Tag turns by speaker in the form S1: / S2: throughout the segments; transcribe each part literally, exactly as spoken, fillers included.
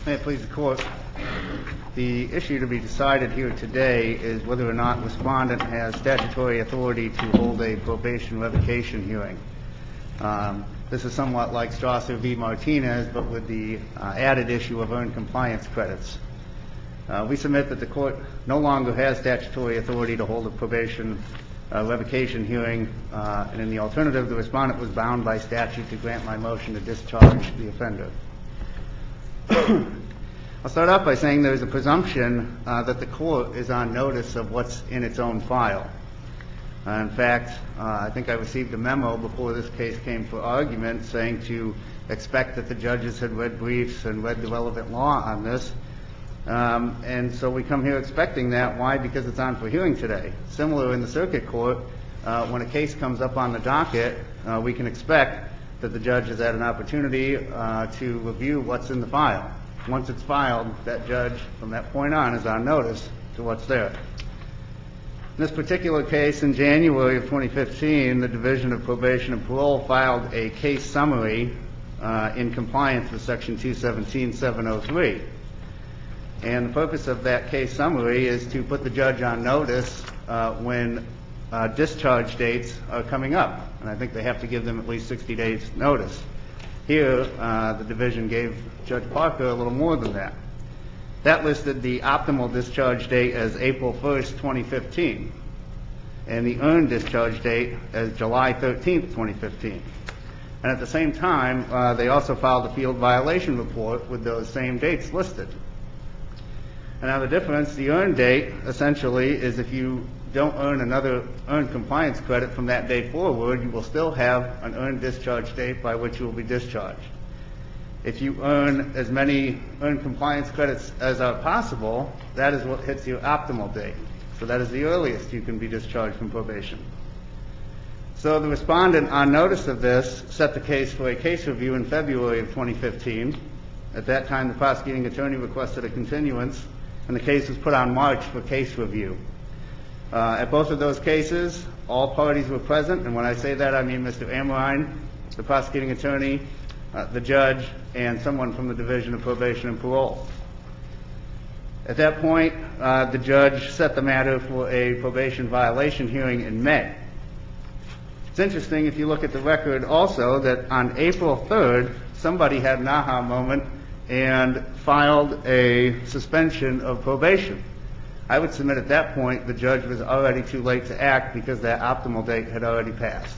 S1: May it please the Court, the issue to be decided here today is whether or not respondent has statutory authority to hold a probation revocation hearing. Um, this is somewhat like Strasser v. Martinez, but with the uh, added issue of earned compliance credits. Uh, we submit that the Court no longer has statutory authority to hold a probation uh, revocation hearing, uh, and in the alternative, the respondent was bound by statute to grant my motion to discharge the offender. I'll start off by saying there is a presumption uh, that the Court is on notice of what's in its own file. Uh, in fact, uh, I think I received a memo before this case came for argument saying to expect that the judges had read briefs and read the relevant law on this. Um, and so we come here expecting that. Why? Because it's on for hearing today. Similar in the circuit court, uh, when a case comes up on the docket, uh, we can expect that the judge has had an opportunity uh, to review what's in the file. Once it's filed, that judge, from that point on, is on notice to what's there. In this particular case, in January of twenty fifteen, the Division of Probation and Parole filed a case summary uh, in compliance with Section two seventeen point seven oh three. And the purpose of that case summary is to put the judge on notice uh, when uh, discharge dates are coming up. And I think they have to give them at least sixty days notice. Here, uh, the division gave Judge Parker a little more than that. That listed the optimal discharge date as April first, twenty fifteen, and the earned discharge date as July thirteenth, twenty fifteen. And at the same time, uh, they also filed a field violation report with those same dates listed. And now the difference, the earned date, essentially, is if you don't earn another earned compliance credit from that date forward, you will still have an earned discharge date by which you will be discharged. If you earn as many earned compliance credits as are possible, that is what hits your optimal date. So that is the earliest you can be discharged from probation. So the respondent, on notice of this, set the case for a case review in February of twenty fifteen. At that time, the prosecuting attorney requested a continuance, and the case was put on March for case review. Uh, at both of those cases, all parties were present, and when I say that, I mean Mister Amrine, the prosecuting attorney, uh, the judge, and someone from the Division of Probation and Parole. At that point, uh, the judge set the matter for a probation violation hearing in May. It's interesting, if you look at the record also, that on April third, somebody had an aha moment and filed a suspension of probation. I would submit at that point the judge was already too late to act because that optimal date had already passed.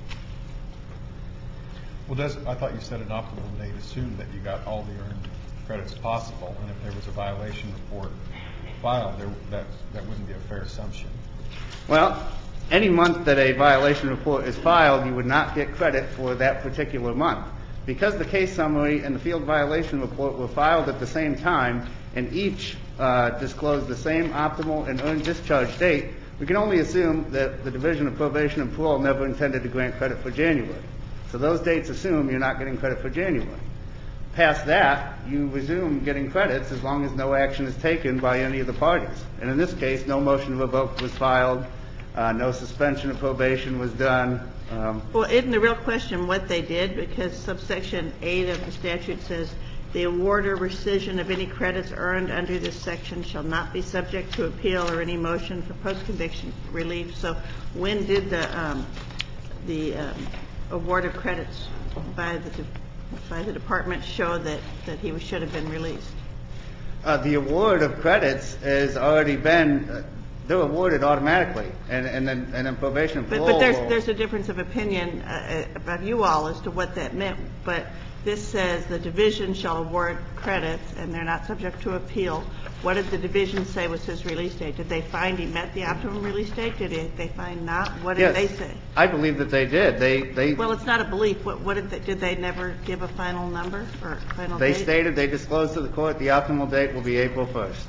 S2: Well, does, I thought you said an optimal date assumed that you got all the earned credits possible, and if there was a violation report filed, there, that, that wouldn't be a fair assumption.
S1: Well, any month that a violation report is filed, you would not get credit for that particular month. Because the case summary and the field violation report were filed at the same time, and each uh, disclosed the same optimal and earned discharge date, we can only assume that the Division of Probation and Parole never intended to grant credit for January. So those dates assume you're not getting credit for January. Past that, you resume getting credits as long as no action is taken by any of the parties. And in this case, no motion to revoke was filed, uh, no suspension of probation was done. Um,
S3: well, isn't the real question what they did? Because subsection eight of the statute says the award or rescission of any credits earned under this section shall not be subject to appeal or any motion for post-conviction relief. So when did the um, the um, award of credits by the de- by the department show that, that he should have been released?
S1: Uh, the award of credits has already been uh, they're awarded automatically, and and then and then probation and parole.
S3: But, but there's there's a difference of opinion uh, about you all as to what that meant. But this says the division shall award credits, and they're not subject to appeal. What did the division say was his release date? Did they find he met the optimum release date? Did they, they find not? What did
S1: yes,
S3: they say?
S1: I believe that they did. They they.
S3: Well, it's not a belief. What, what did they, did they never give a final number or final
S1: they
S3: date?
S1: They stated they disclosed to the court the optimal date will be April first,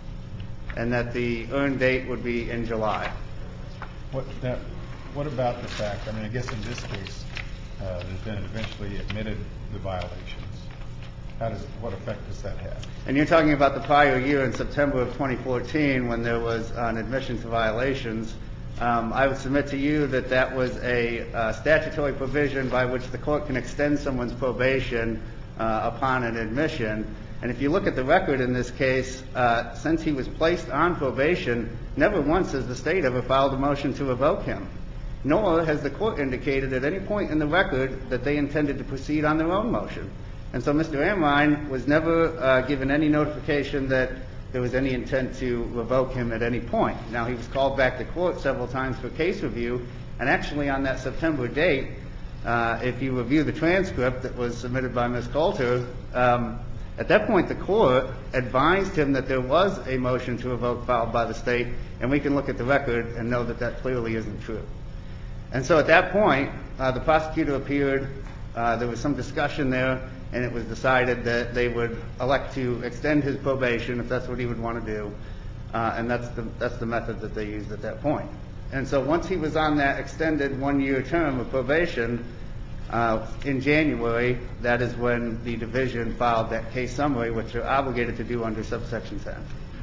S1: and that the earned date would be in July.
S2: What that? What about the fact? I mean, I guess in this case, uh, the defendant eventually admitted the violations. How does what effect does that have?
S1: And you're talking about the prior year in September of twenty fourteen when there was an admission to violations. Um, I would submit to you that that was a uh, statutory provision by which the court can extend someone's probation uh, upon an admission. And if you look at the record in this case, uh, since he was placed on probation, never once has the state ever filed a motion to revoke him, nor has the court indicated at any point in the record that they intended to proceed on their own motion. And so Mister Amrine was never uh, given any notification that there was any intent to revoke him at any point. Now, he was called back to court several times for case review, and actually on that September date, uh, if you review the transcript that was submitted by Miz Coulter, um, at that point the court advised him that there was a motion to revoke filed by the state, and we can look at the record and know that that clearly isn't true. And so at that point, uh, the prosecutor appeared, uh, there was some discussion there, and it was decided that they would elect to extend his probation if that's what he would want to do, uh, and that's the, that's the method that they used at that point. And so once he was on that extended one-year term of probation, uh, in January, that is when the division filed that case summary, which they're obligated to do under subsection ten.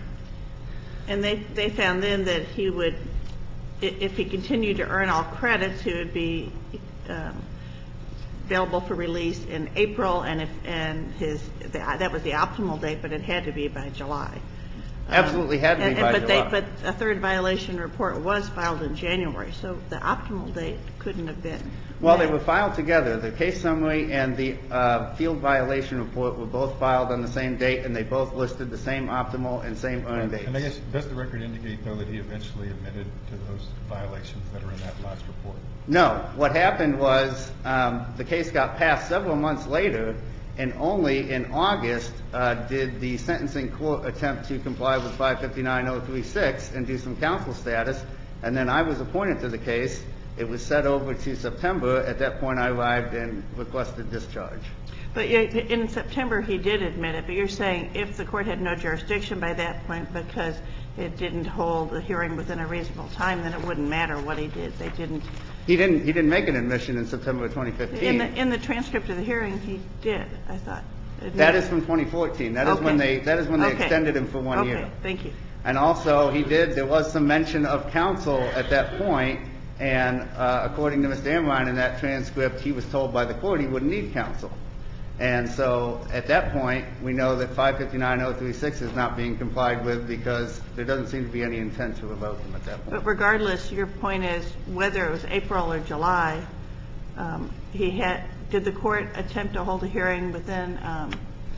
S3: And they, they found then that he would, if he continued to earn all credits, he would be um, available for release in April, and if and his that was the optimal date, but it had to be by July.
S1: Absolutely had to
S3: um,
S1: be
S3: and,
S1: by
S3: but
S1: July.
S3: They, but a third violation report was filed in January, so the optimal date couldn't have been.
S1: Well,
S3: met.
S1: they were filed together. The case summary and the uh, field violation report were both filed on the same date, and they both listed the same optimal and same earn dates.
S2: And I guess, does the record indicate, though, that he eventually admitted to those violations that are in that last report?
S1: No. What happened was um, the case got passed several months later, and only in August uh, did the sentencing court attempt to comply with five fifty-nine oh three six and do some counsel status, and then I was appointed to the case. It was set over to September. At that point, I arrived and requested discharge.
S3: But in September, he did admit it, but you're saying if the court had no jurisdiction by that point because it didn't hold a hearing within a reasonable time, then it wouldn't matter what he did. They didn't.
S1: He didn't. He didn't make an admission in September of twenty fifteen.
S3: In the, in the transcript of the hearing, he did. I thought.
S1: That is from twenty fourteen. That is
S3: okay.
S1: when they. That is when they
S3: okay.
S1: extended him for one
S3: okay.
S1: year.
S3: Okay. Thank you.
S1: And also, he did. There was some mention of counsel at that point, and uh, according to Mister Amrine in that transcript, he was told by the court he wouldn't need counsel. And so at that point, we know that five fifty-nine oh three six is not being complied with because there doesn't seem to be any intent to revoke him at that point.
S3: But regardless, your point is whether it was April or July, um, he had. Did the court attempt to hold a hearing within um,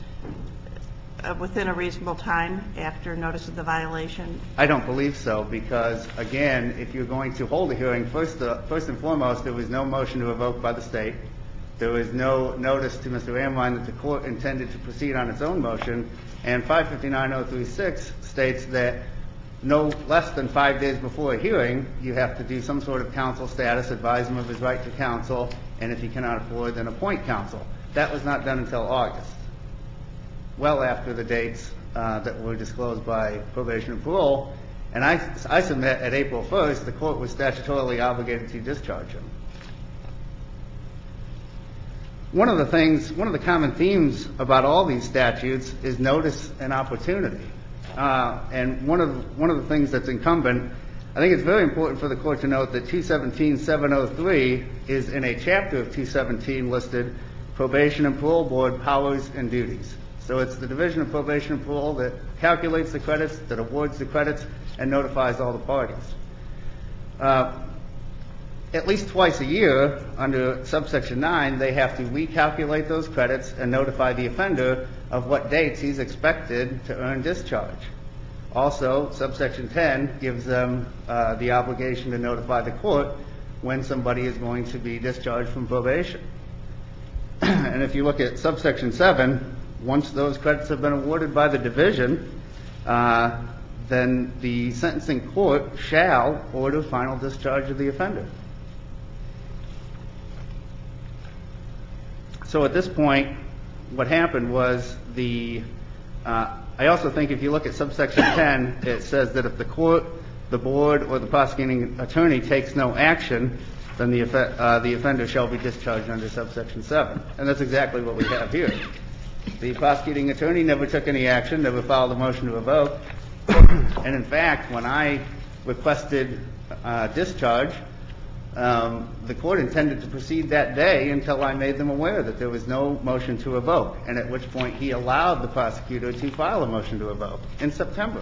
S3: uh, within a reasonable time after notice of the violation?
S1: I don't believe so because, again, if you're going to hold a hearing, first, uh, first and foremost, there was no motion to revoke by the state. There was no notice to Mister Amrine that the court intended to proceed on its own motion. And five fifty-nine oh three six states that no less than five days before a hearing, you have to do some sort of counsel status, advise him of his right to counsel, and if he cannot afford, then appoint counsel. That was not done until August, well after the dates uh, that were disclosed by probation and parole. And I, I submit at April first, the court was statutorily obligated to discharge him. One of the things, one of the common themes about all these statutes is notice and opportunity. Uh, and one of one of the things that's incumbent, I think it's very important for the court to note that two seventeen seven oh three is in a chapter of two seventeen listed Probation and Parole Board powers and duties. So it's the Division of Probation and Parole that calculates the credits, that awards the credits, and notifies all the parties. Uh, At least twice a year, under subsection nine, they have to recalculate those credits and notify the offender of what dates he's expected to earn discharge. Also, subsection ten gives them uh, the obligation to notify the court when somebody is going to be discharged from probation. And if you look at subsection seven, once those credits have been awarded by the division, uh, then the sentencing court shall order final discharge of the offender. So at this point, what happened was the, uh, I also think if you look at subsection ten, it says that if the court, the board, or the prosecuting attorney takes no action, then the, uh, the offender shall be discharged under subsection seven. And that's exactly what we have here. The prosecuting attorney never took any action, never filed a motion to revoke. And in fact, when I requested uh, discharge, um, the court intended to proceed that day until I made them aware that there was no motion to revoke, and at which point he allowed the prosecutor to file a motion to revoke in September.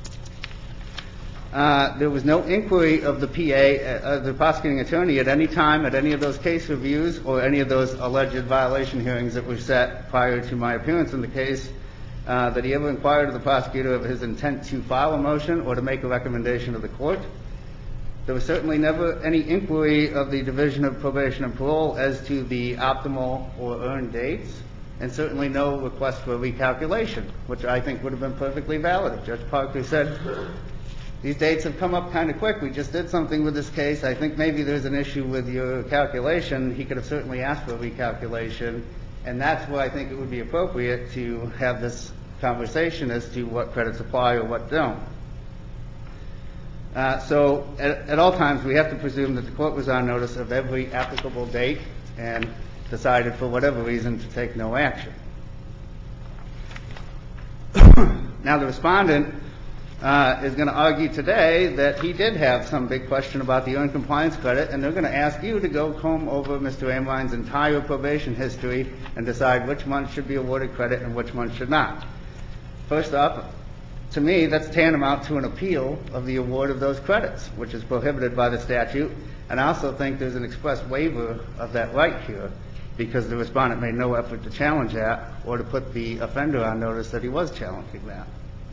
S1: Uh, there was no inquiry of the P A, uh, the prosecuting attorney, at any time at any of those case reviews or any of those alleged violation hearings that were set prior to my appearance in the case, uh, that he ever inquired of the prosecutor of his intent to file a motion or to make a recommendation of the court. There was certainly never any inquiry of the Division of Probation and Parole as to the optimal or earned dates, and certainly no request for a recalculation, which I think would have been perfectly valid. If Judge Parker said, these dates have come up kind of quick, we just did something with this case, I think maybe there's an issue with your calculation, he could have certainly asked for a recalculation, and that's where I think it would be appropriate to have this conversation as to what credits apply or what don't. Uh, so at, at all times we have to presume that the court was on notice of every applicable date and decided for whatever reason to take no action. Now the respondent uh, is going to argue today that he did have some big question about the earned compliance credit, and they're going to ask you to go comb over Mister Amline's entire probation history and decide which month should be awarded credit and which month should not. First off, to me, that's tantamount to an appeal of the award of those credits, which is prohibited by the statute, and I also think there's an express waiver of that right here because the respondent made no effort to challenge that or to put the offender on notice that he was challenging that.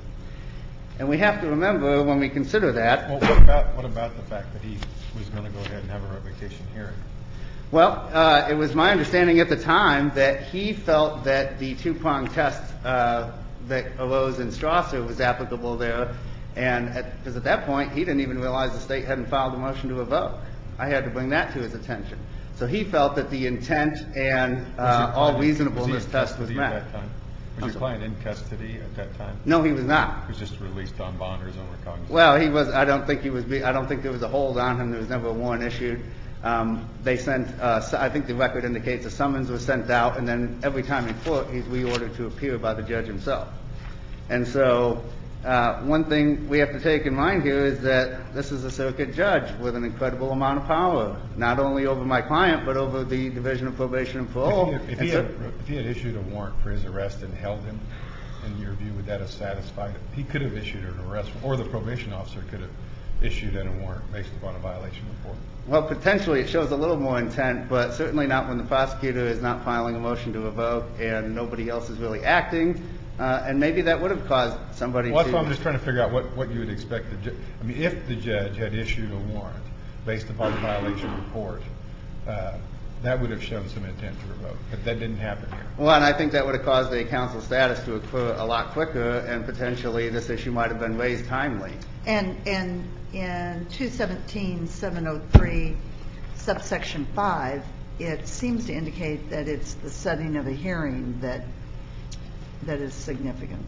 S1: And we have to remember when we consider that.
S2: Well, what about, what about the fact that he was going to go ahead and have a revocation hearing?
S1: Well, uh, it was my understanding at the time that he felt that the two-prong test uh, that arose in Strasser was applicable there, and because at, at that point he didn't even realize the state hadn't filed a motion to revoke. I had to bring that to his attention. So he felt that the intent and uh, all reasonableness test was met.
S2: At that time? Was your client in custody at that time?
S1: No, he was not.
S2: He was just released on bond or his own recognizance?
S1: Well, he was. I don't think he was. I don't think there was a hold on him. There was never a warrant issued. Um, they sent. Uh, I think the record indicates a summons was sent out, and then every time in court, he's reordered to appear by the judge himself. And so, uh, one thing we have to take in mind here is that this is a circuit judge with an incredible amount of power, not only over my client, but over the Division of Probation and Parole.
S2: If he, if he, had, if he had issued a warrant for his arrest and held him, in your view, would that have satisfied it? He could have issued an arrest, or the probation officer could have issued a warrant based upon a violation report.
S1: Well, potentially it shows a little more intent, but certainly not when the prosecutor is not filing a motion to revoke and nobody else is really acting. Uh, and maybe that would have caused somebody
S2: well, to... Well, that's why I'm just trying to figure out what, what you would expect the judge... I mean, if the judge had issued a warrant based upon the violation report, uh, that would have shown some intent to revoke. But that didn't happen here.
S1: Well, and I think that would have caused the counsel status to occur a lot quicker, and potentially this issue might have been raised timely.
S4: And, and in two seventeen seven oh three, subsection five, it seems to indicate that it's the setting of a hearing that that is significant.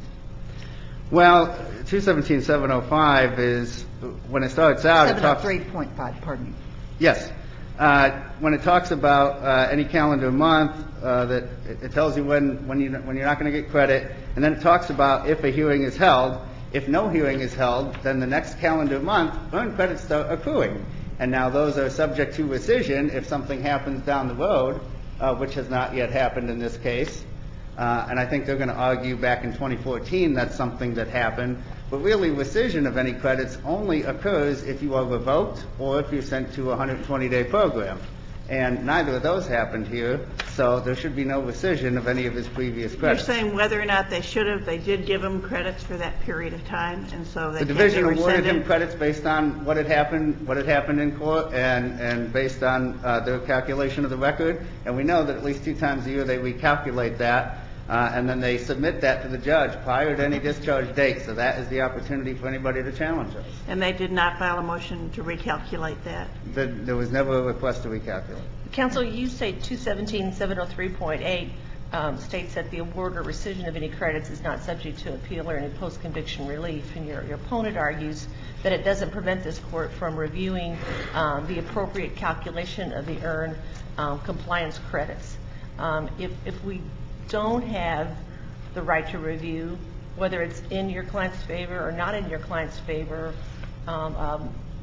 S1: Well, two seventeen seven oh five is, when it starts out...
S4: seven oh three point five, pardon me.
S1: Yes. Uh, when it talks about uh, any calendar month, uh, that it, it tells you when, when, you, when you're not going to get credit, and then it talks about if a hearing is held. If no hearing is held, then the next calendar month, earned credits start accruing. And now those are subject to rescission if something happens down the road, uh, which has not yet happened in this case. Uh, and I think they're going to argue back in twenty fourteen that's something that happened. But really, rescission of any credits only occurs if you are revoked or if you're sent to a one hundred twenty day program. And neither of those happened here, so there should be no rescission of any of his previous credits.
S3: You're saying whether or not they should have, they did give him credits for that period of time, and so they
S1: the
S3: can't
S1: division
S3: be
S1: awarded
S3: rescinded?
S1: him credits based on what had happened, what had happened in court, and and based on uh, their calculation of the record. And we know that at least two times a year they recalculate that, uh, and then they submit that to the judge prior to any discharge date. So that is the opportunity for anybody to challenge us.
S3: And they did not file a motion to recalculate that?
S1: The, there was never a request to recalculate.
S5: Counsel, you say two seventeen seven oh three point eight um, states that the award or rescission of any credits is not subject to appeal or any post-conviction relief, and your, your opponent argues that it doesn't prevent this court from reviewing um, the appropriate calculation of the earned um, compliance credits. Um, if, if we don't have the right to review, whether it's in your client's favor or not in your client's favor, um, um,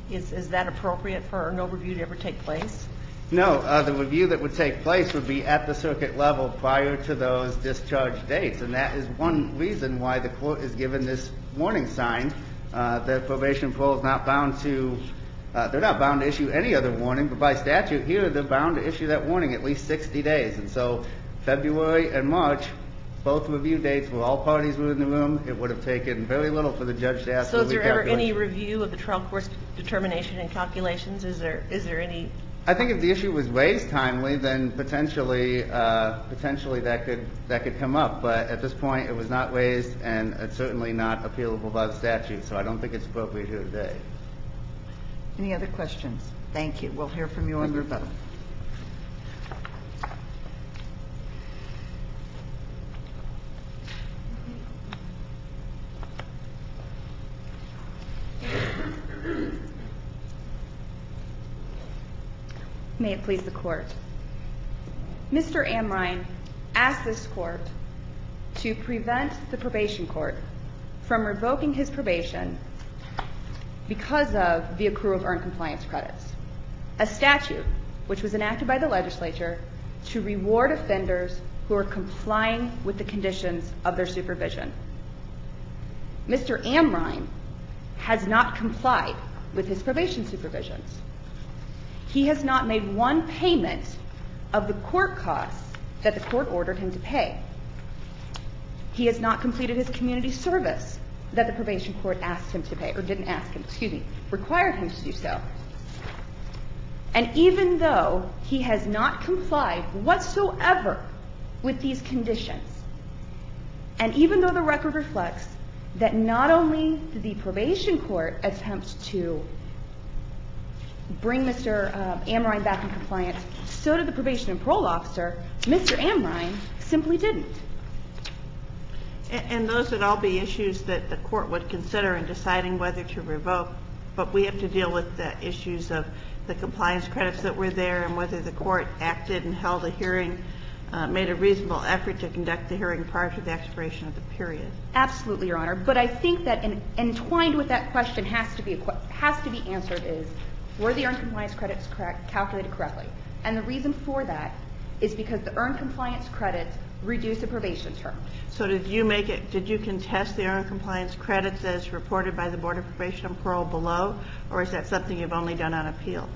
S5: Is, is that appropriate for no review to ever take place?
S1: No, uh, the review that would take place would be at the circuit level prior to those discharge dates, and that is one reason why the court is given this warning sign uh, that probation and parole is not bound to. Uh, they're not bound to issue any other warning, but by statute here they're bound to issue that warning at least sixty days. And so February and March, both review dates where all parties were in the room, it would have taken very little for the judge to ask for
S5: So is there ever any
S1: recalculation.
S5: review of the trial court's determination and calculations? Is there is there any?
S1: I think if the issue was raised timely, then potentially, uh, potentially that could that could come up. But at this point, it was not raised, and it's certainly not appealable by the statute. So I don't think it's appropriate here today.
S4: Any other questions? Thank you. We'll hear from you on rebuttal.
S6: May it please the Court. Mister Amrine asked this Court to prevent the probation court from revoking his probation because of the accrual of earned compliance credits, a statute which was enacted by the legislature to reward offenders who are complying with the conditions of their supervision. Mister Amrine has not complied with his probation supervisions. He has not made one payment of the court costs that the court ordered him to pay. He has not completed his community service that the probation court asked him to pay, or didn't ask him, excuse me, required him to do so. And even though he has not complied whatsoever with these conditions, and even though the record reflects that not only did the probation court attempt to bring Mister Uh, Amrine back in compliance, so did the probation and parole officer, Mister Amrine simply didn't.
S3: And, and those would all be issues that the court would consider in deciding whether to revoke. But we have to deal with the issues of the compliance credits that were there and whether the court acted and held a hearing, uh, made a reasonable effort to conduct the hearing prior to the expiration of the period.
S6: Absolutely, Your Honor. But I think that in, entwined with that question has to be has to be answered is, were the earned compliance credits correct, calculated correctly? And the reason for that is because the earned compliance credits reduce the probation term.
S3: So did you make it, did you contest the earned compliance credits as reported by the Board of Probation and Parole below, or is that something you've only done on appeal?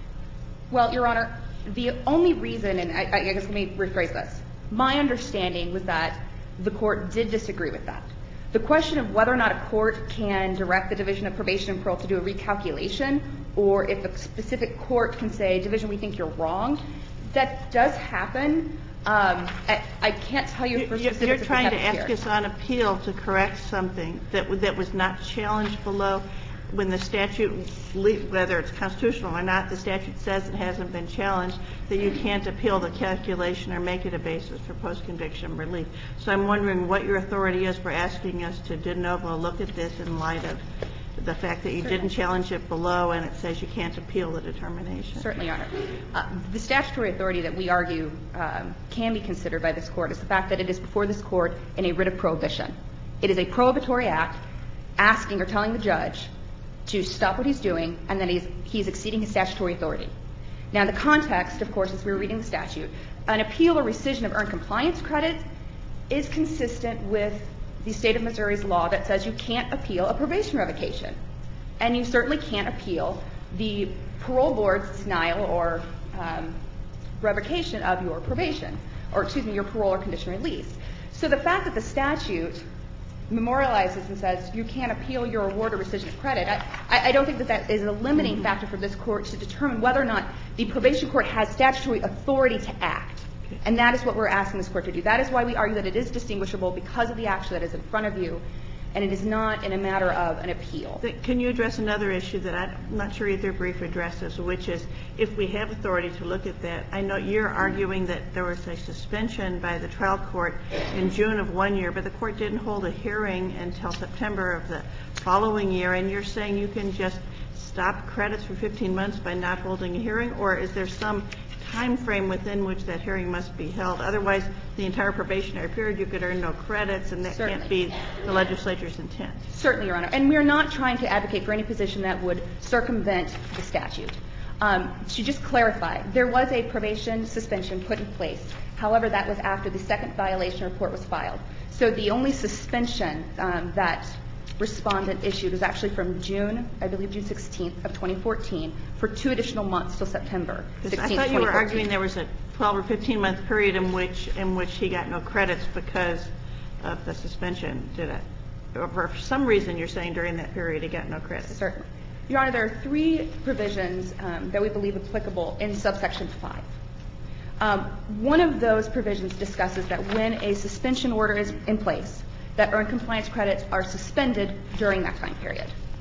S6: Well, Your Honor, the only reason, and I, I guess let me rephrase this. My understanding was that the court did disagree with that. The question of whether or not a court can direct the Division of Probation and Parole to do a recalculation, or if a specific court can say, Division, we think you're wrong, that does happen. Um, I, I can't tell you for specifics.
S3: You're trying to ask
S6: here.
S3: us on appeal to correct something that that was not challenged below when the statute, whether it's constitutional or not, the statute says it hasn't been challenged, that you can't appeal the calculation or make it a basis for post-conviction relief. So I'm wondering what your authority is for asking us to de novo look at this in light of the fact that you
S6: Certainly.
S3: didn't challenge it below and it says you can't appeal the determination.
S6: Certainly, Your Honor. Uh, the statutory authority that we argue um, can be considered by this Court is the fact that it is before this Court in a writ of prohibition. It is a prohibitory act asking or telling the judge to stop what he's doing and that he's, he's exceeding his statutory authority. Now, in the context, of course, as we were reading the statute, an appeal or rescission of earned compliance credit is consistent with the state of Missouri's law that says you can't appeal a probation revocation. And you certainly can't appeal the parole board's denial or um, revocation of your probation, or excuse me, your parole or condition release. So the fact that the statute memorializes and says you can't appeal your award or rescission of credit, I, I don't think that that is a limiting factor for this Court to determine whether or not the probation court has statutory authority to act. And that is what we're asking this Court to do. That is why we argue that it is distinguishable because of the action that is in front of you, and it is not in a matter of an appeal.
S3: Can you address another issue that I'm not sure either brief addresses, which is if we have authority to look at that, I know you're arguing that there was a suspension by the trial court in June of one year, but the court didn't hold a hearing until September of the following year, and you're saying you can just stop credits for fifteen months by not holding a hearing, or is there some time frame within which that hearing must be held. Otherwise, the entire probationary period, you could earn no credits, and that
S6: Certainly.
S3: can't be the legislature's intent.
S6: Certainly, Your Honor. And we are not trying to advocate for any position that would circumvent the statute. Um, to just clarify, there was a probation suspension put in place. However, that was after the second violation report was filed. So the only suspension um, that respondent issued was actually from June, I believe June sixteenth of twenty fourteen, for two additional months till September sixteenth,
S3: I thought you were
S6: twenty fourteen.
S3: arguing there was a twelve or fifteen month period in which in which he got no credits because of the suspension. Did it? Or for some reason you're saying during that period he got no credits.
S6: Certainly. Your Honor, there are three provisions um, that we believe applicable in subsection five. Um, one of those provisions discusses that when a suspension order is in place, that earned compliance credits are suspended during that time period.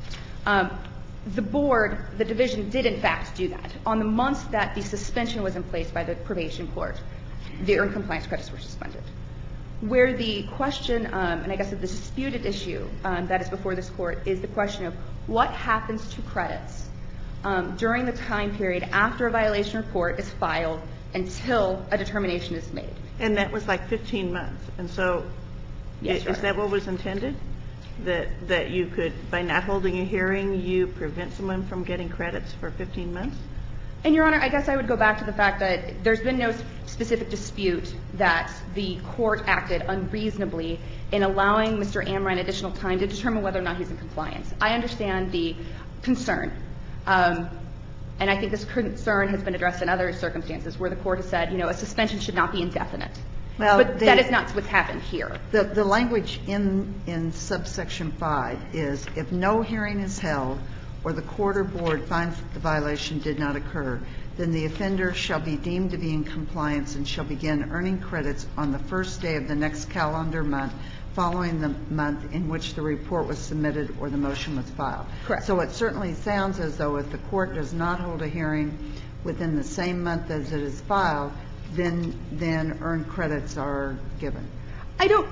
S6: Um, the board, the division, did in fact do that. On the months that the suspension was in place by the probation court, the earned compliance credits were suspended. Where the question, um, and I guess the disputed issue um, that is before this court, is the question of what happens to credits um, during the time period after a violation report is filed until a determination is made.
S3: And that was like fifteen months. And so
S6: Yes, Your
S3: is
S6: Honor.
S3: that what was intended? That that you could, by not holding a hearing, you prevent someone from getting credits for fifteen months?
S6: And, Your Honor, I guess I would go back to the fact that there's been no specific dispute that the court acted unreasonably in allowing Mister Amrine additional time to determine whether or not he's in compliance. I understand the concern. Um, and I think this concern has been addressed in other circumstances where the court has said, you know, a suspension should not be indefinite.
S4: Well,
S6: but
S4: the-
S6: that is not what's happened here.
S4: The, the language in, in subsection five is if no hearing is held or the court or board finds that the violation did not occur, then the offender shall be deemed to be in compliance and shall begin earning credits on the first day of the next calendar month following the month in which the report was submitted or the motion was filed.
S6: Correct.
S4: So it certainly sounds as though if the court does not hold a hearing within the same month as it is filed, then then earned credits are given.
S6: I don't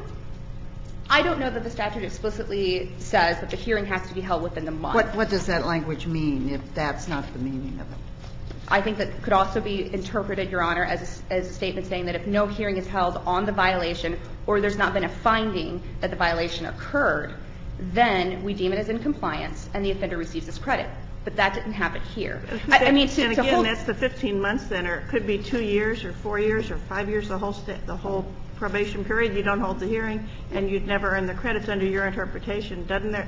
S6: I don't know that the statute explicitly says that the hearing has to be held within the month.
S4: What, what does that language mean if that's not the meaning of it?
S6: I think that could also be interpreted, Your Honor, as a, as a statement saying that if no hearing is held on the violation or there's not been a finding that the violation occurred, then we deem it as in compliance and the offender receives his credit. But that didn't happen here. I, I mean, to,
S3: and
S6: to
S3: again,
S6: hold,
S3: that's the fifteen months then, or it could be two years or four years or five years, the whole sta- the whole probation period. You don't hold the hearing, and you'd never earn the credits under your interpretation. Doesn't there?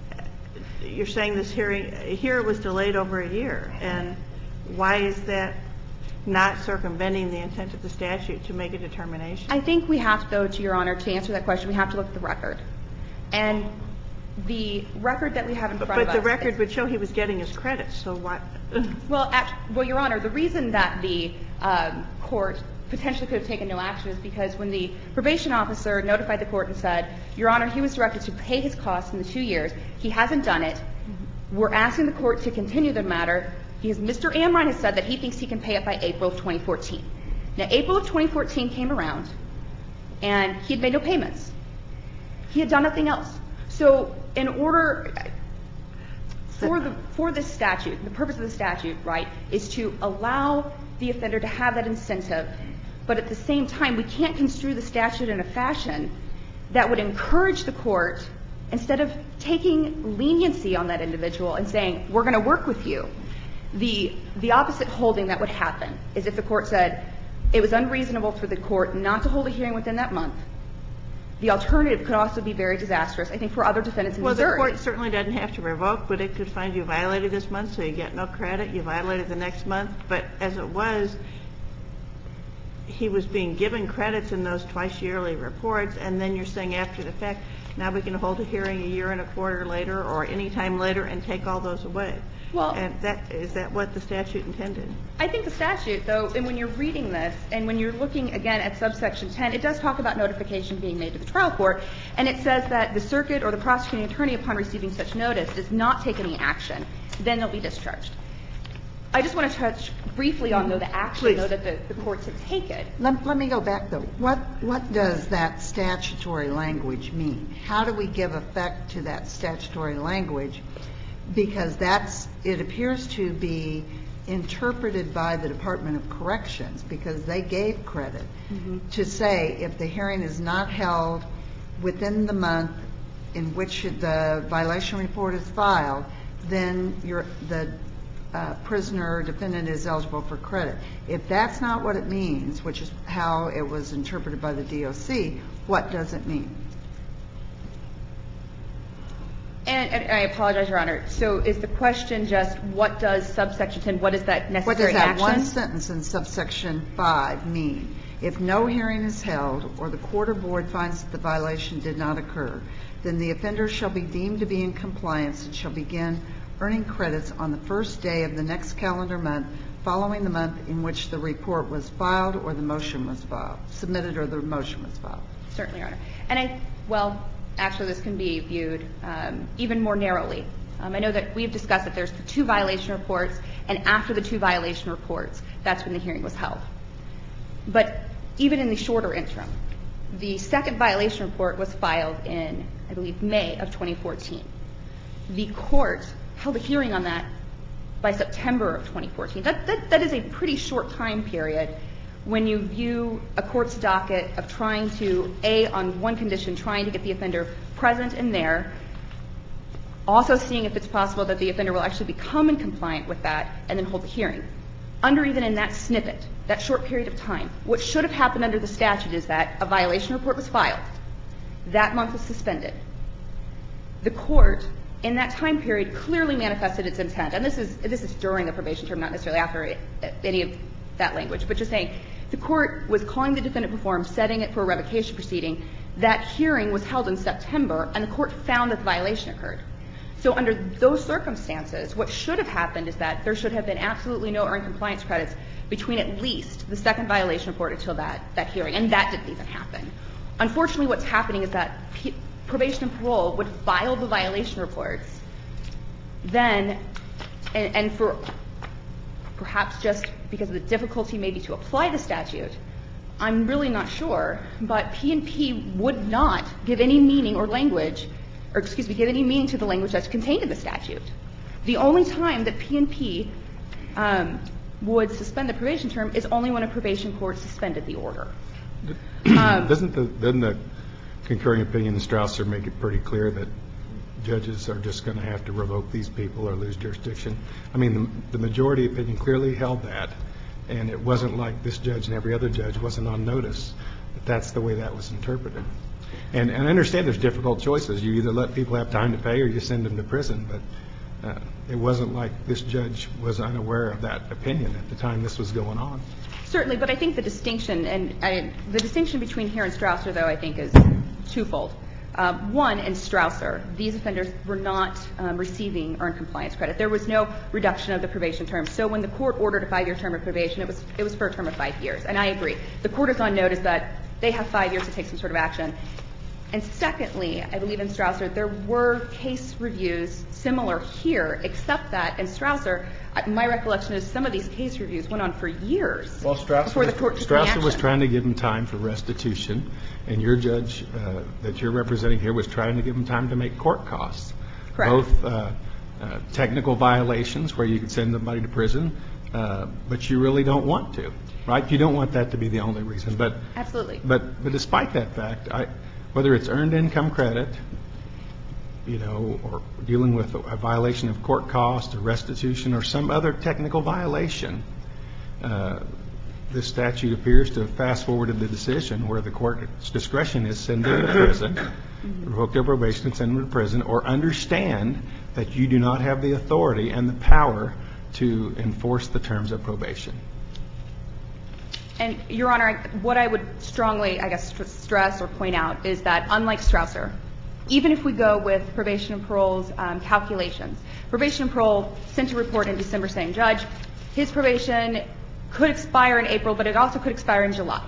S3: You're saying this hearing here it was delayed over a year, and why is that not circumventing the intent of the statute to make a determination?
S6: I think we have, though, to Your Honor, to answer that question, we have to look at the record. And the record that we have in front
S3: but,
S6: of
S3: but
S6: us.
S3: the record would show he was getting his credits. So what?
S6: Well, act, well, Your Honor, the reason that the um, court potentially could have taken no action is because when the probation officer notified the court and said, Your Honor, he was directed to pay his costs in the two years. He hasn't done it. We're asking the court to continue the matter because Mister Amrine has said that he thinks he can pay it by April of twenty fourteen. Now, April of twenty fourteen came around, and he had made no payments. He had done nothing else. So in order for the for this statute, the purpose of the statute, right, is to allow the offender to have that incentive, but at the same time, we can't construe the statute in a fashion that would encourage the court, instead of taking leniency on that individual and saying, we're going to work with you, the the opposite holding that would happen is if the court said it was unreasonable for the court not to hold a hearing within that month. The alternative could also be very disastrous, I think, for other defendants in
S3: well,
S6: Missouri.
S3: Well, the court certainly doesn't have to revoke, but it could find you violated this month, so you get no credit. You violated the next month. But as it was, he was being given credits in those twice yearly reports, and then you're saying after the fact, now we can hold a hearing a year and a quarter later or any time later and take all those away.
S6: Well,
S3: and that is that what the statute intended?
S6: I think the statute, though, and when you're reading this and when you're looking again at subsection ten, it does talk about notification being made to the trial court, and it says that the circuit or the prosecuting attorney, upon receiving such notice, does not take any action. Then they'll be discharged. I just want to touch briefly on, though, the action,
S3: Please.
S6: though, that the, the courts have taken.
S4: Let, let me go back, though. What, what does that statutory language mean? How do we give effect to that statutory language? Because that's, it appears to be interpreted by the Department of Corrections, because they gave credit, mm-hmm. to say if the hearing is not held within the month in which the violation report is filed, then you're, the uh, prisoner or defendant is eligible for credit. If that's not what it means, which is how it was interpreted by the D O C, what does it mean?
S6: And, and I apologize, Your Honor. So is the question just what does subsection ten, what is that necessary
S4: What does that
S6: action?
S4: one sentence in subsection five mean? If no hearing is held or the court or board finds that the violation did not occur, then the offender shall be deemed to be in compliance and shall begin earning credits on the first day of the next calendar month following the month in which the report was filed or the motion was filed, submitted or the motion was filed.
S6: Certainly, Your Honor. And I, well, actually this can be viewed um, even more narrowly. Um, I know that we've discussed that there's the two violation reports, and after the two violation reports, that's when the hearing was held. But even in the shorter interim, the second violation report was filed in, I believe, May of twenty fourteen. The court held a hearing on that by September of twenty fourteen. That, that, that is a pretty short time period when you view a court's docket of trying to, A, on one condition, trying to get the offender present and there, also seeing if it's possible that the offender will actually become in compliant with that, and then hold the hearing. Under even in that snippet, that short period of time, what should have happened under the statute is that a violation report was filed. That month was suspended. The court, in that time period, clearly manifested its intent. And this is this is during the probation term, not necessarily after it, any of that language, but just saying the court was calling the defendant to perform, setting it for a revocation proceeding. That hearing was held in September, and the court found that the violation occurred. So under those circumstances, what should have happened is that there should have been absolutely no earned compliance credits between at least the second violation report until that, that hearing, and that didn't even happen. Unfortunately, what's happening is that P- probation and parole would file the violation reports, then, and, and for perhaps just because of the difficulty maybe to apply the statute, I'm really not sure, but P and P would not give any meaning or language, or excuse me, give any meaning to the language that's contained in the statute. The only time that P and P um, would suspend the probation term is only when a probation court suspended the order. Um,
S2: doesn't the doesn't the concurring opinion in Strausser make it pretty clear that judges are just going to have to revoke these people or lose jurisdiction? I mean, the, the majority opinion clearly held that, and it wasn't like this judge and every other judge wasn't on notice that that's the way that was interpreted. And, and I understand there's difficult choices. You either let people have time to pay or you send them to prison, but uh, it wasn't like this judge was unaware of that opinion at the time this was going on.
S6: Certainly, but I think the distinction, and I, the distinction between here and Strausser, though, I think is twofold. Um, one, in Strausser, these offenders were not um, receiving earned compliance credit. There was no reduction of the probation term. So when the court ordered a five-year term of probation, it was it was for a term of five years. And I agree. The court is on notice that they have five years to take some sort of action. And secondly, I believe in Strausser, there were case reviews similar here, except that in Strausser, my recollection is some of these case reviews went on for years
S2: well, Strausser
S6: before the court took any
S2: Strausser was
S6: action.
S2: trying to give them time for restitution, and your judge uh, that you're representing here was trying to give them time to make court costs.
S6: Correct.
S2: Both uh, uh, technical violations where you could send somebody to prison, uh, but you really don't want to, right? You don't want that to be the only reason. But
S6: Absolutely.
S2: But, but despite that fact, I, whether it's earned income credit, you know, or dealing with a violation of court cost or restitution or some other technical violation, uh, this statute appears to have fast-forwarded the decision where the court's discretion is send them to prison, revoke their probation and send them to prison, or understand that you do not have the authority and the power to enforce the terms of probation.
S6: And, Your Honor, what I would strongly, I guess, stress or point out is that, unlike Strausser, even if we go with probation and parole's um, calculations, probation and parole sent a report in December saying, Judge, his probation could expire in April, but it also could expire in July.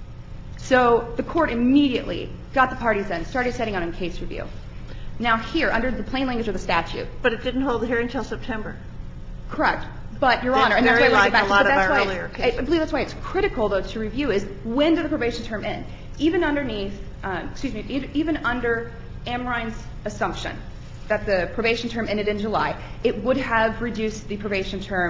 S6: So the court immediately got the parties in, started setting on a case review. Now here, under the plain language of the statute.
S3: But it didn't hold the hearing until September.
S6: Correct. But, Your
S3: That's
S6: Honor, and that's why I want to
S3: very
S6: get back
S3: like
S6: to
S3: a lot
S6: that's
S3: of our
S6: why
S3: earlier
S6: I,
S3: cases.
S6: I believe that's why it's critical, though, to review is when did the probation term end? Even underneath, um, excuse me, even under Amrine's assumption that the probation term ended in July, it would have reduced the probation term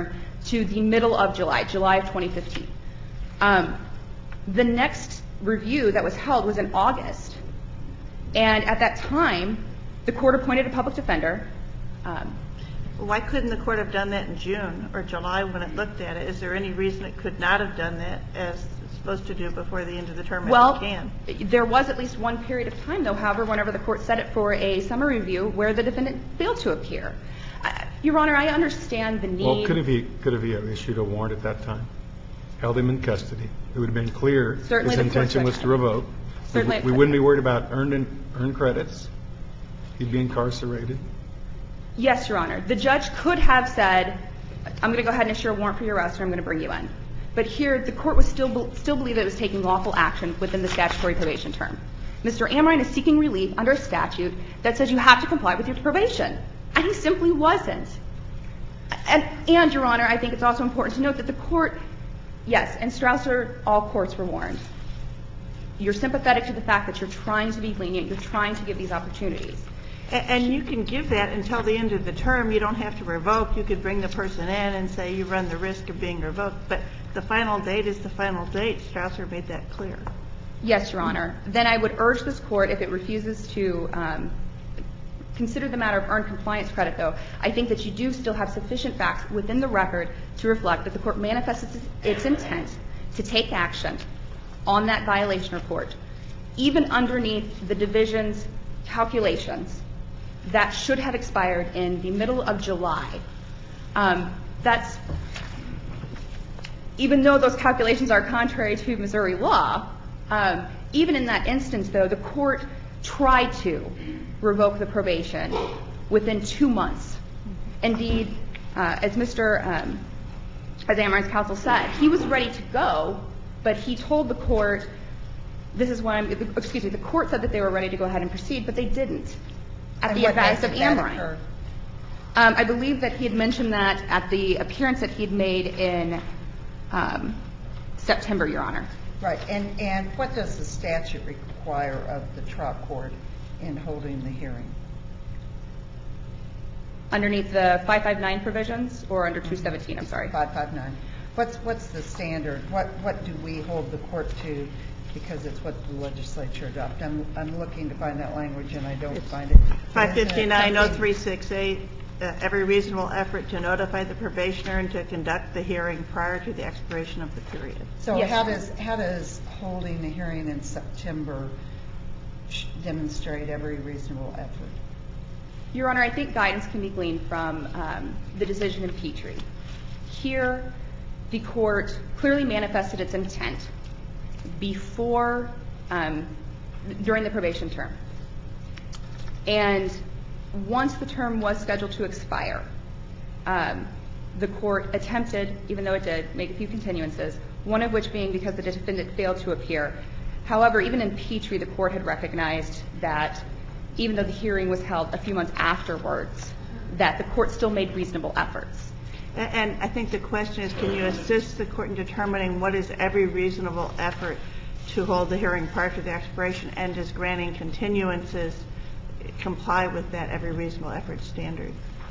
S6: to the middle of July, July of twenty fifteen. Um, the next review that was held was in August. And at that time, the court appointed a public defender. Um,
S3: Why couldn't the court have done that in June or July when it looked at it? Is there any reason it could not have done that as it's supposed to do before the end of the term
S6: well,
S3: if it can?
S6: There was at least one period of time, though, however, whenever the court set it for a summer review where the defendant failed to appear. Uh, Your Honor, I understand the need.
S2: Well, could have he, could have he issued a warrant at that time? Held him in custody. It would have been clear
S6: Certainly
S2: his
S6: the court
S2: intention was
S6: could
S2: to
S6: have.
S2: revoke.
S6: Certainly
S2: We,
S6: it
S2: we
S6: could
S2: wouldn't be
S6: have.
S2: worried about earned, in, earned credits. He'd be incarcerated.
S6: Yes, Your Honor. The judge could have said, I'm going to go ahead and issue a warrant for your arrest, or I'm going to bring you in. But here, the court was still still believed that it was taking lawful action within the statutory probation term. Mister Amrine is seeking relief under a statute that says you have to comply with your probation, and he simply wasn't. And, and Your Honor, I think it's also important to note that the court, yes, and Strausser, all courts were warned. You're sympathetic to the fact that you're trying to be lenient, you're trying to give these opportunities.
S3: And you can give that until the end of the term. You don't have to revoke. You could bring the person in and say you run the risk of being revoked. But the final date is the final date. Strausser made that clear.
S6: Yes, Your Honor. Then I would urge this Court, if it refuses to um, consider the matter of earned compliance credit, though, I think that you do still have sufficient facts within the record to reflect that the Court manifests its intent to take action on that violation report, even underneath the division's calculations that should have expired in the middle of July. Um, that's, even though those calculations are contrary to Missouri law, um, even in that instance, though, the court tried to revoke the probation within two months. Indeed, uh, as Mister Um, as Amrine's counsel said, he was ready to go, but he told the court, this is why I'm, excuse me, the court said that they were ready to go ahead and proceed, but they didn't. At
S4: And
S6: the
S4: what
S6: advice
S4: date
S6: of
S4: did that
S6: Amrine.
S4: occur?
S6: Um, I believe that he had mentioned that at the appearance that he had made in um, September, Your Honor.
S4: Right. And, and what does the statute require of the trial court in holding the hearing?
S6: Underneath the five five nine provisions or under two seventeen, I'm sorry?
S4: five five nine. What's, what's the standard? What, what do we hold the court to because it's what the legislature adopted? I'm, I'm looking to find that language and I don't find it.
S3: five fifty-nine oh three six eight, uh, every reasonable effort to notify the probationer and to conduct the hearing prior to the expiration of the period.
S4: So
S6: Yes.
S4: how does, how does holding the hearing in September demonstrate every reasonable effort?
S6: Your Honor, I think guidance can be gleaned from um, the decision in Petrie. Here, the court clearly manifested its intent before, um, during the probation term. And once the term was scheduled to expire, um, the court attempted, even though it did, make a few continuances, one of which being because the defendant failed to appear. However, even in Petrie, the court had recognized that even though the hearing was held a few months afterwards, that the court still made reasonable efforts.
S3: And I think the question is, can you assist the court in determining what is every reasonable effort to hold the hearing prior to the expiration, and does granting continuances comply with that every reasonable effort standard?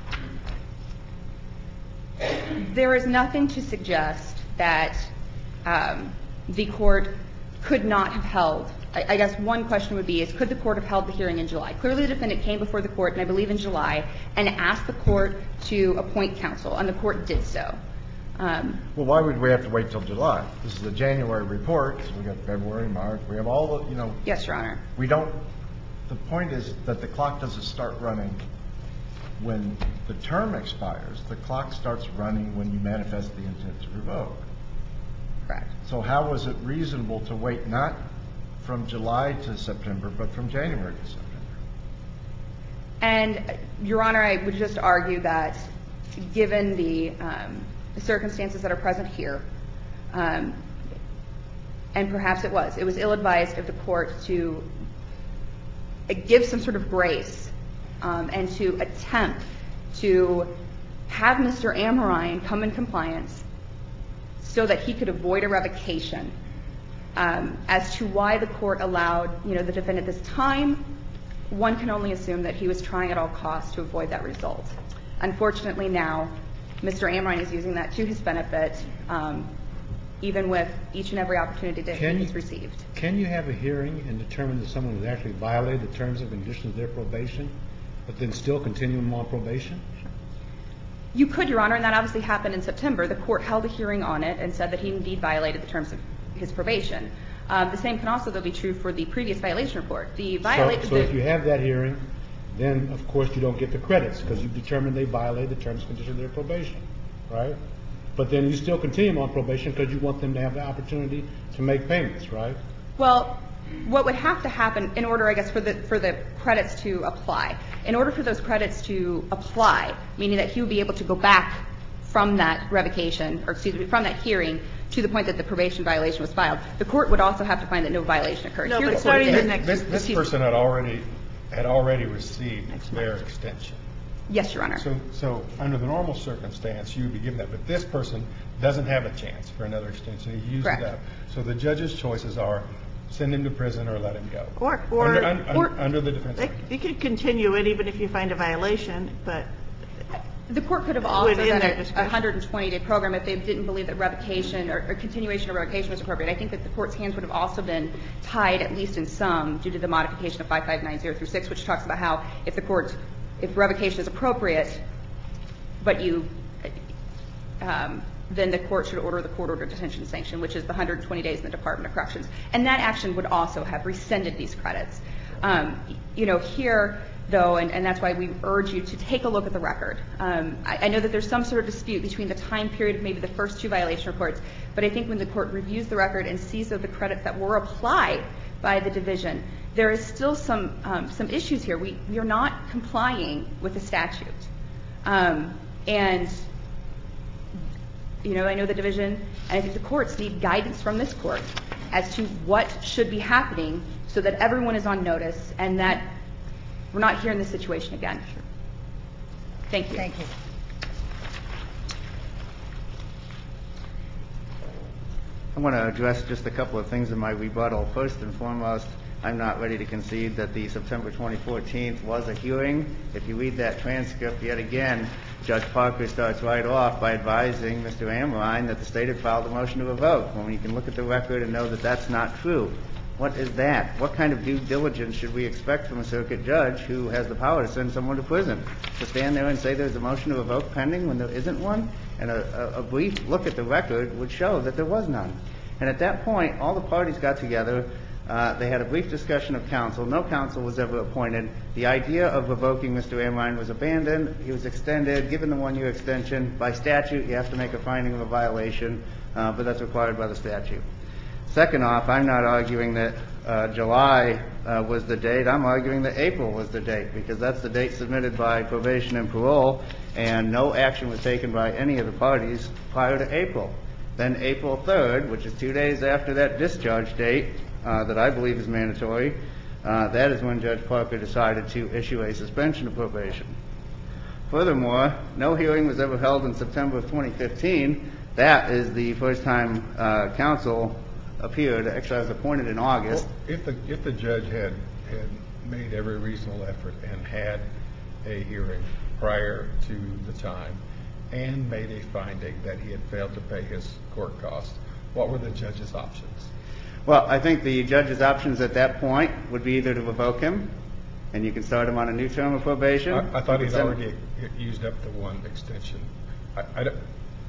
S6: There is nothing to suggest that um, the court could not have held. I, I guess one question would be is, could the court have held the hearing in July? Clearly, the defendant came before the court, and I believe in July, and asked the court to appoint counsel, and the court did so. Um,
S7: Well, why would we have to wait till July? This is the January report, so we got February, March, we have all the, you know.
S6: yes, Your Honor.
S7: We don't, the point is that the clock doesn't start running when the term expires. The clock starts running when you manifest the intent to revoke.
S6: Correct.
S7: So how was it reasonable to wait not from July to September, but from January to September?
S6: And, uh, Your Honor, I would just argue that given the um, circumstances that are present here, um, and perhaps it was, it was ill-advised of the court to uh, give some sort of grace um, and to attempt to have Mister Amrine come in compliance so that he could avoid a revocation. Um, as to why the court allowed, you know, the defendant this time, one can only assume that he was trying at all costs to avoid that result. Unfortunately now, Mister Amrine is using that to his benefit, um, even with each and every opportunity that
S2: Can
S6: he's
S2: you-
S6: received.
S2: Can you have a hearing and determine that someone has actually violated the terms and conditions of their probation, but then still continue them on probation?
S6: You could, Your Honor, and that obviously happened in September. The court held a hearing on it and said that he indeed violated the terms of his probation. Um, the same can also, though, be true for the previous violation report. The viola-
S2: So, so if you have that hearing, then, of course, you don't get the credits because you've determined they violated the terms and conditions of their probation, right? But then you still continue them on probation because you want them to have the opportunity to make payments, right?
S6: Well, what would have to happen in order, I guess, for the for the credits to apply, in order for those credits to apply, meaning that he would be able to go back from that revocation, or excuse me, from that hearing to the point that the probation violation was filed, the court would also have to find that no violation occurred.
S3: No,
S6: Here,
S3: but
S6: the court
S3: starting
S6: did.
S3: the next-
S2: This, this
S6: Excuse me.
S2: person had already, had already received their extension.
S6: Yes, Your Honor.
S2: So, so under the normal circumstance, you would be given that, but this person doesn't have a chance for another extension. He used
S6: Correct.
S2: it up. So the judge's choices are send him to prison or let him go.
S3: Or- or-
S2: Under, un, un,
S3: or-
S2: under the defense.
S3: They- You could continue it even if you find a violation, but
S6: The court could have also
S3: Within
S6: done
S3: their
S6: a
S3: discretion.
S6: one hundred twenty day program if they didn't believe that revocation or, or continuation of revocation was appropriate. I think that the court's hands would have also been tied, at least in some, due to the modification of five five nine zero through six, which talks about how if the court, if revocation is appropriate, but you, um, then the court should order the court-ordered detention sanction, which is the one hundred twenty days in the Department of Corrections. And that action would also have rescinded these credits. Um, you know, here, though, and, and that's why we urge you to take a look at the record. Um, I, I know that there's some sort of dispute between the time period of maybe the first two violation reports, but I think when the court reviews the record and sees that the credits that were applied by the division, there is still some um, some issues here. We, we are not complying with the statute. Um, and, you know, I know the division and I think the courts need guidance from this court as to what should be happening so that everyone is on notice and that we're not here in this situation again. Thank you.
S4: Thank you.
S1: I want to address just a couple of things in my rebuttal. First and foremost, I'm not ready to concede that the September twenty fourteen was a hearing. If you read that transcript, yet again, Judge Parker starts right off by advising Mister Amrine that the state had filed a motion to revoke, when you can look at the record and know that that's not true. What is that? What kind of due diligence should we expect from a circuit judge who has the power to send someone to prison? To stand there and say there's a motion to revoke pending when there isn't one? And a, a, a brief look at the record would show that there was none. And at that point, all the parties got together. Uh, they had a brief discussion of counsel. No counsel was ever appointed. The idea of revoking Mister Amrine was abandoned. He was extended, given the one-year extension. By statute, you have to make a finding of a violation, uh, but that's required by the statute. Second off, I'm not arguing that uh, July uh, was the date. I'm arguing that April was the date, because that's the date submitted by probation and parole, and no action was taken by any of the parties prior to April. Then April third, which is two days after that discharge date uh, that I believe is mandatory, uh, that is when Judge Parker decided to issue a suspension of probation. Furthermore, no hearing was ever held in September of twenty fifteen. That is the first time uh, counsel appeared. Actually, I was appointed in August.
S2: Well, if the if the judge had had made every reasonable effort and had a hearing prior to the time and made a finding that he had failed to pay his court costs, what were the judge's options?
S1: Well, I think the judge's options at that point would be either to revoke him, and you can start him on a new term of probation.
S2: I, I thought
S1: You
S2: he'd
S1: can send-
S2: already used up the one extension. I, I don't,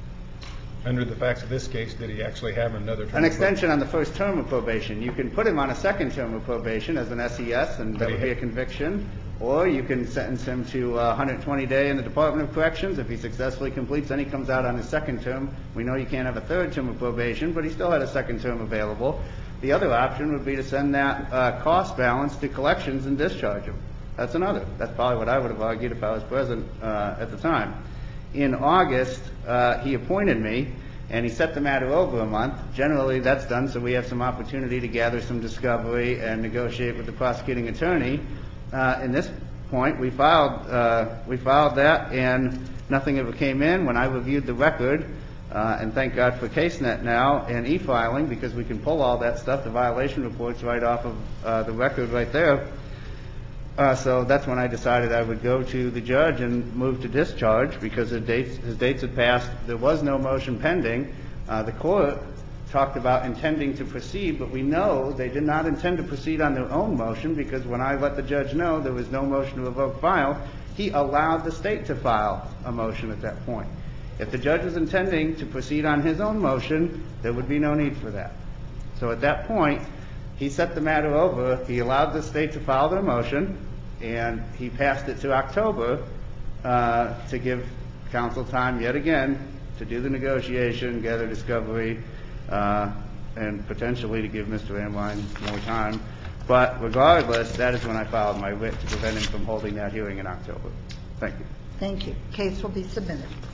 S2: under the facts of this case, did he actually have another term?
S1: An
S2: of
S1: extension on the first term of probation. You can put him on a second term of probation as an S E S, and that would be a conviction. Or you can sentence him to uh, one hundred twenty day in the Department of Corrections. If he successfully completes, then he comes out on his second term. We know you can't have a third term of probation, but he still had a second term available. The other option would be to send that uh, cost balance to collections and discharge him. That's another. That's probably what I would have argued if I was present uh, at the time. In August, uh, he appointed me, and he set the matter over a month. Generally, that's done so we have some opportunity to gather some discovery and negotiate with the prosecuting attorney. Uh, in this point, we filed uh, we filed that, and nothing ever came in. When I reviewed the record, uh, and thank God for CaseNet now and e-filing, because we can pull all that stuff, the violation reports, right off of uh, the record right there. Uh, so that's when I decided I would go to the judge and move to discharge because his dates, his dates had passed. There was no motion pending. Uh, the court talked about intending to proceed, but we know they did not intend to proceed on their own motion because when I let the judge know there was no motion to revoke file, he allowed the state to file a motion at that point. If the judge was intending to proceed on his own motion, there would be no need for that. So at that point, he set the matter over. He allowed the state to file their motion, and he passed it to October uh, to give counsel time yet again to do the negotiation, gather discovery, uh, and potentially to give Mister Amrine more time. But regardless, that is when I filed my writ to prevent him from holding that hearing in October. Thank you.
S4: Thank you. Case will be submitted.